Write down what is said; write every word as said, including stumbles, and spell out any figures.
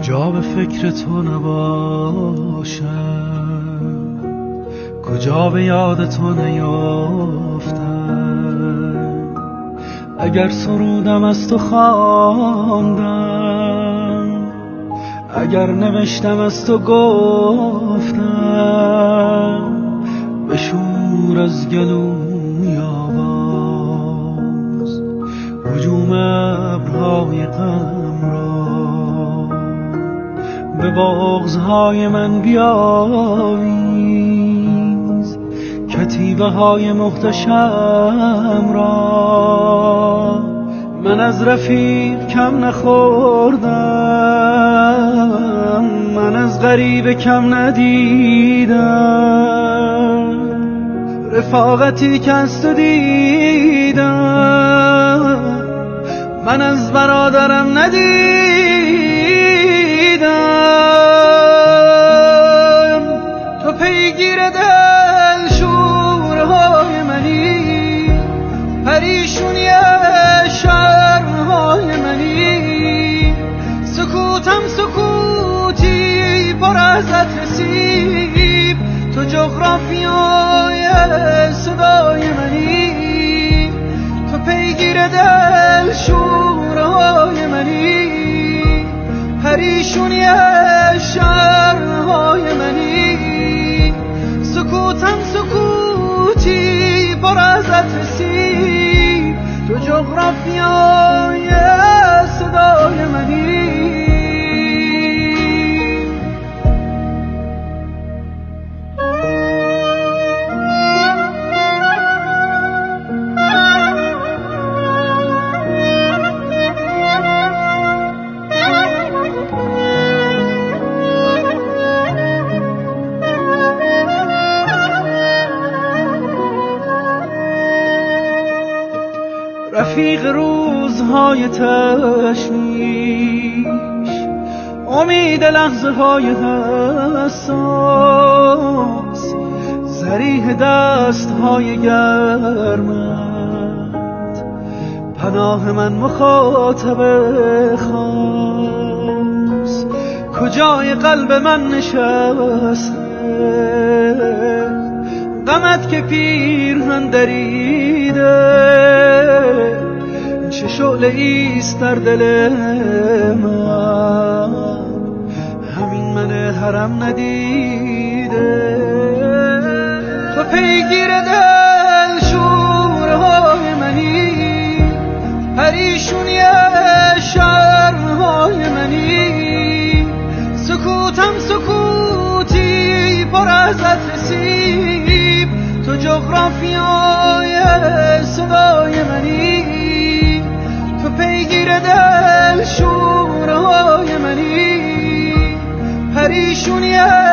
کجا به فکر تو نباشم، کجا به یاد تو نیافتم. اگر سرودم از تو خواندم، اگر نوشتم از تو گفتم، بشور از گلوی آواز هجوم ابرهای غم را. به بغض‌های من بیاویز کتیبه های محتشم را. من از رفیق کم نخوردم، من از غریب کم ندیدم. رفاقتی که از تو دیدم، من از برادرم ندیدم. تو پیگیر دل شورهای منی، پریشونی شرمهای منی. سکوتم سکوتی پر از نصیب، تو جغرافیای صدای منی. تو پیگیر دل شورهای منی، پریشونی شرمهای منی. سکوتم سکوتی پر از نصیب، تو جغرافیای صدای منی. رفیق روزهای تشویش، امید لحظه های حساس، ذریح دست های گرمت، پناه من مخاطب خاص. کجای قلب من نشسته غمت که پیرهن دریده؟ چه شعله ایست در دل من، همین من حرم ندیده. تو پیگیر دل شورهای منی، پریشونی شرمهای منی. سکوتم سکوتی پر از نصیب، تو جغرافیای صدای منی. تو پیگیر دل شورهای منی، پریشونی